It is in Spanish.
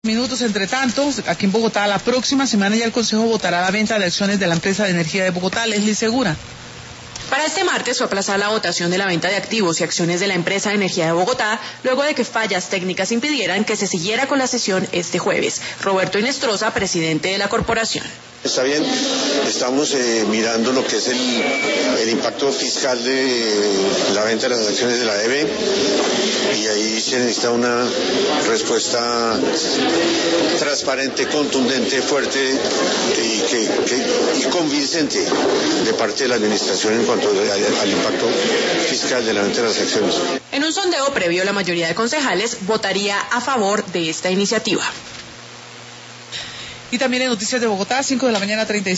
Minutos, entre tanto, aquí en Bogotá, la próxima semana ya el Consejo votará la venta de acciones de la empresa de energía de Bogotá, Leslie Segura. Para este martes fue aplazada la votación de la venta de activos y acciones de la empresa de energía de Bogotá, luego de que fallas técnicas impidieran que se siguiera con la sesión este jueves. Roberto Inestrosa, presidente de la corporación. Está bien, estamos mirando lo que es el impacto fiscal de la venta de las acciones de la EB y ahí se necesita una respuesta transparente, contundente, fuerte y convincente de parte de la administración en cuanto al impacto fiscal de la venta de las acciones. En un sondeo previo, la mayoría de concejales votaría a favor de esta iniciativa. Y también en Noticias de Bogotá, 5 de la mañana, 35.